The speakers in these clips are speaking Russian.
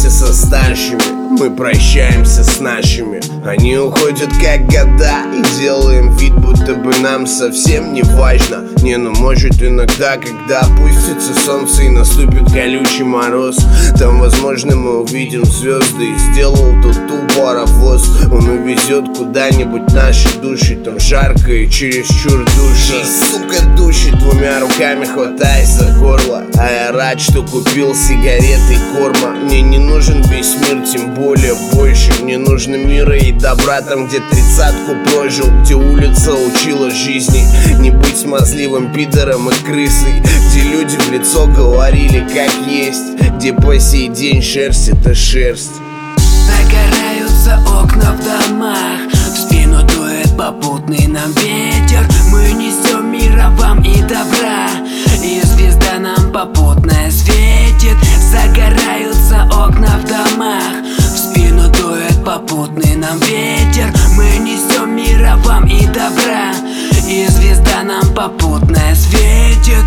вместе со старшими, мы прощаемся с нашими. Они уходят как года, и делаем вид, будто бы нам совсем не важно. Не, ну может иногда, когда опустится солнце и наступит колючий мороз, там возможно мы увидим звезды. И сделал ту паровоз, он увезет куда-нибудь наши души. Там жарко и чересчур душно. Сука душит, двумя руками хватаясь за горло. А я рад, что купил сигареты и корма. Мне не нужен весь мир, тем более больше. Мне нужно мира и добра там, где 30-ку прожил, где улица учила жизни не быть смазливым пидором и крысой, где люди в лицо говорили как есть, где по сей день шерсть — это шерсть. Загораются окна в домах, в спину дует попутный нам ветер. Мы несем мира вам и добра, и звезда нам попутная светит. Загораются окна в домах, в спину дует попутный нам ветер. Мы несем мира вам и добра, и звезда нам попутная светит.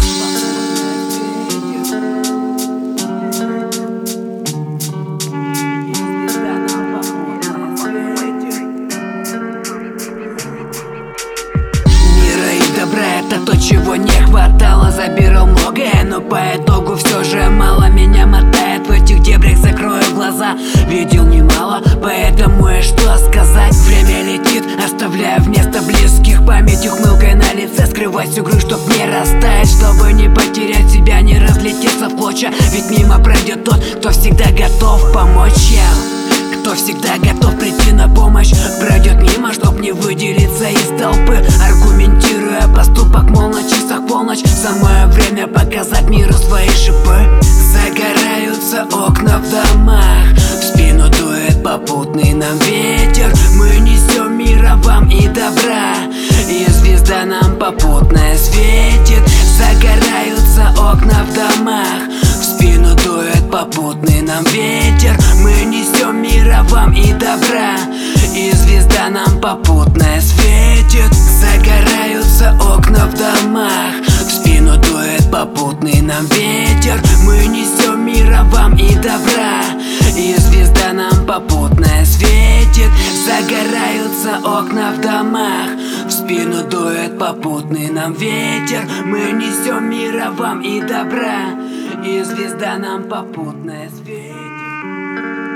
Это то, чего не хватало, забирал многое, но по итогу все же мало. Меня мотает в этих дебрях, закрою глаза. Видел немало, поэтому и что сказать. Время летит, оставляя вместо близких память ухмылкой на лице. Скрывать всю грусть, чтоб не растаять, чтобы не потерять себя, не разлететься в клочья. Ведь мимо пройдет тот, кто всегда готов помочь. Кто всегда готов прийти на помощь, пройдет мимо, чтоб не выделиться из толпы. Аргументируя поступок, мол, на часах полночь, самое время показать миру свои шипы. Загораются окна в домах, в спину дует попутный нам ветер. Мы несем мира вам и добра, и звезда нам попутная светит. Загораются окна в домах, в спину дует попутный нам ветер. Мы несем мира вам и добра, и звезда нам попутная светит. Загораются окна в домах, в спину дует попутный нам ветер. Мы несем мира вам и добра, и звезда нам попутная светит. Загораются окна в домах, в спину дует попутный нам ветер. Мы несем мира вам и добра, и звезда нам попутная светит.